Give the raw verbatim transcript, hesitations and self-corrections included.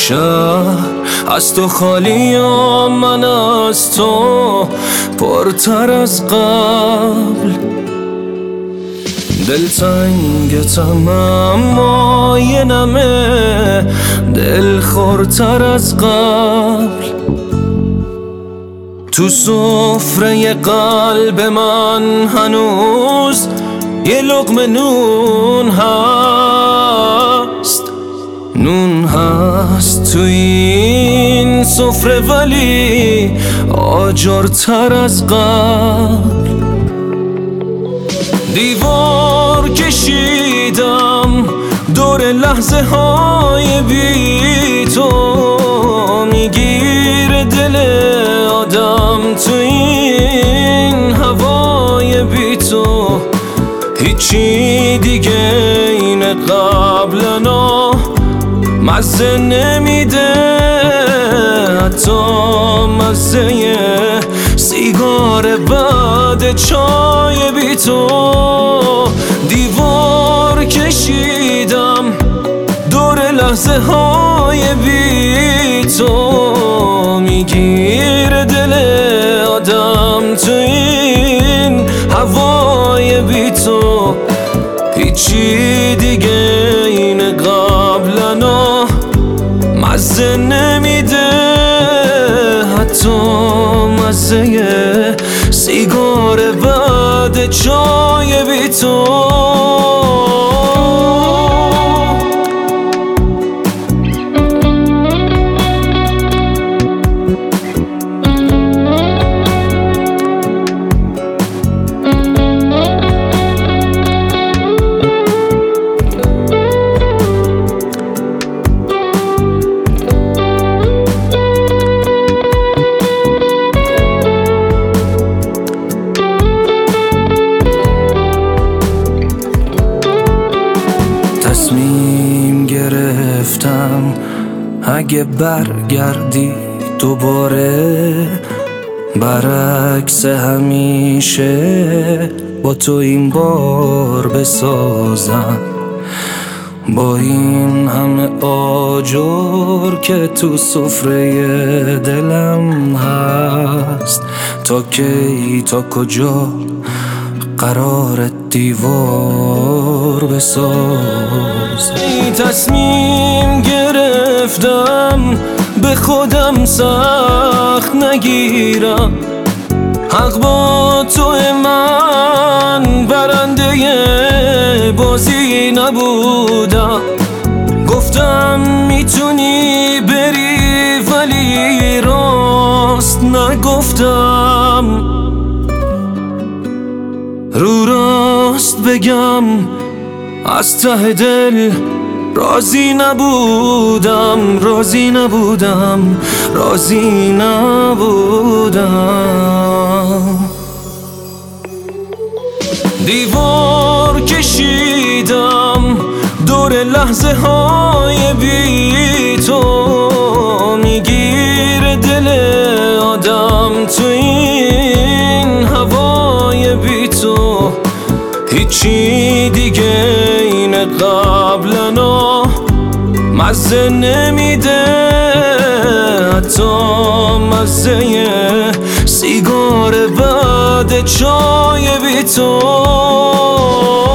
شهر از تو خالی و من از تو پرتر از قبل. دلتنگتم اما یه نمه دل خورتر از قبل. تو سفره قلب من هنوز یه لقمه نون هست، نون هست تو این سفره ولی آجرتر از قبل. دیوار کشیدم دور لحظه های بی تو، میگیره دل آدم تو این هوای بی تو. هیچی دیگه این قبلنا مزه نمیده، حتی مزه سیگار بعد چای بی تو. دیوار کشیدم دور لحظه های بی تو، میگیره دل آدم تو این هوای بی تو. هیچی دیگه این قبلنا مزه نمیده، حتی مزه سیگار بعد چای بی تو. تصمیم گرفتم اگه برگردی دوباره، برعکس همیشه با تو این بار بسازم. با این همه آجر که تو سفره دلم هست، تا کی تا کجا قرار دیوار بساز. تصمیم گرفتم به خودم سخت نگیرم، حق با تو من برنده بازی نبودم. گفتم میتونی بری ولی راست نگفتم، رو راست بگم از ته دل راضی نبودم، راضی نبودم، راضی نبودم. دیوار کشیدم دور لحظه های بی تو، میگیره دل آدم تو این هوای بی تو. هیچی دیگه این قبلنا مزه نمیده، حتی مزه سیگار بعد چای بی تو.